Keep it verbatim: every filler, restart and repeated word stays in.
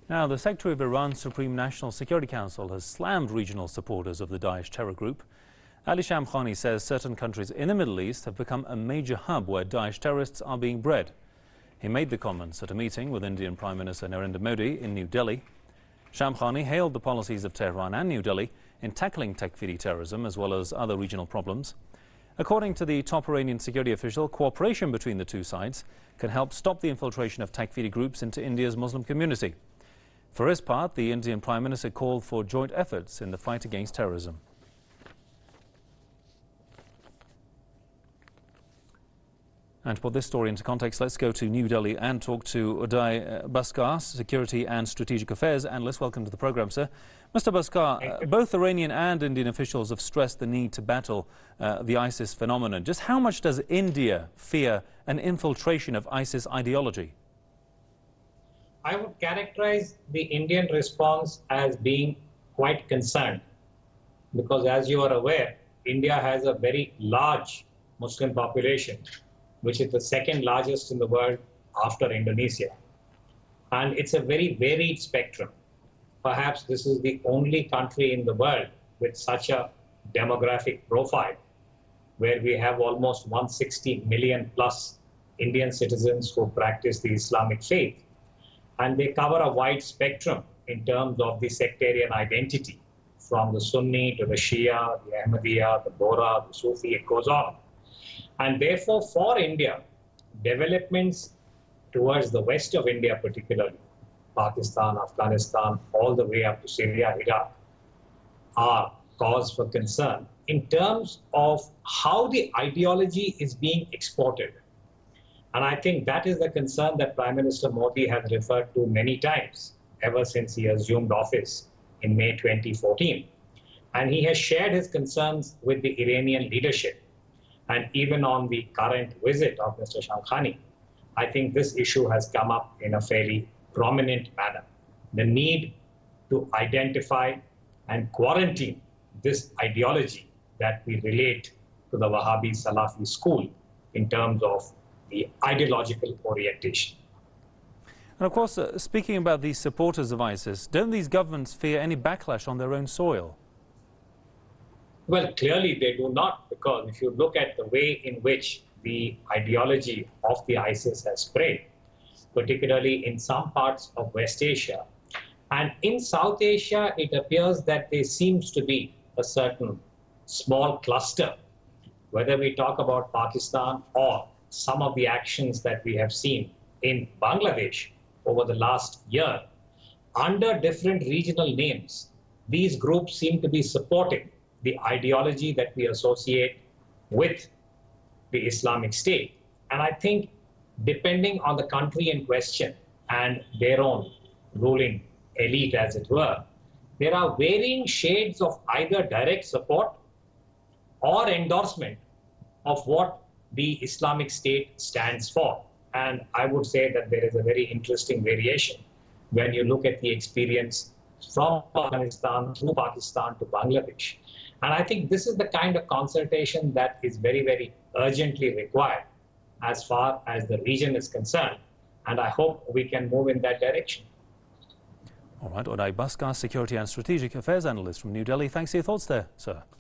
Now, the Secretary of Iran's Supreme National Security Council has slammed regional supporters of the Daesh terror group. Ali Shamkhani says certain countries in the Middle East have become a major hub where Daesh terrorists are being bred. He made the comments at a meeting with Indian Prime Minister Narendra Modi in New Delhi. Shamkhani hailed the policies of Tehran and New Delhi in tackling Takfiri terrorism as well as other regional problems. According to the top Iranian security official, cooperation between the two sides can help stop the infiltration of Takfiri groups into India's Muslim community. For his part, the Indian Prime Minister called for joint efforts in the fight against terrorism. And to put this story into context, let's go to New Delhi and talk to Uday Bhaskar, Security and Strategic Affairs Analyst. Welcome to the program, sir. Mister Bhaskar, uh, both Iranian and Indian officials have stressed the need to battle uh, the ISIS phenomenon. Just how much does India fear an infiltration of ISIS ideology? I would characterize the Indian response as being quite concerned because, as you are aware, India has a very large Muslim population, which is the second largest in the world after Indonesia. And it's a very varied spectrum. Perhaps this is the only country in the world with such a demographic profile, where we have almost one hundred sixty million plus Indian citizens who practice the Islamic faith. And they cover a wide spectrum in terms of the sectarian identity, from the Sunni to the Shia, the Ahmadiyya, the Bohra, the Sufi, it goes on. And therefore, for India, developments towards the west of India, particularly Pakistan, Afghanistan, all the way up to Syria, Iraq, are cause for concern in terms of how the ideology is being exported. And I think that is the concern that Prime Minister Modi has referred to many times ever since he assumed office in May twenty fourteen. And he has shared his concerns with the Iranian leadership. And even on the current visit of Mister Shamkhani, I think this issue has come up in a fairly prominent manner. The need to identify and quarantine this ideology that we relate to the Wahhabi Salafi school in terms of the ideological orientation. And of course, uh, speaking about these supporters of ISIS, don't these governments fear any backlash on their own soil? Well, clearly they do not, because if you look at the way in which the ideology of the ISIS has spread, particularly in some parts of West Asia, and in South Asia, it appears that there seems to be a certain small cluster, whether we talk about Pakistan or some of the actions that we have seen in Bangladesh over the last year, under different regional names, these groups seem to be supporting the ideology that we associate with the Islamic State. And I think depending on the country in question and their own ruling elite, as it were, there are varying shades of either direct support or endorsement of what the Islamic State stands for. And I would say that there is a very interesting variation when you look at the experience from Afghanistan through Pakistan to Bangladesh. And I think this is the kind of consultation that is very, very urgently required as far as the region is concerned. And I hope we can move in that direction. All right, Uday Bhaskar, Security and Strategic Affairs Analyst from New Delhi. Thanks for your thoughts there, sir.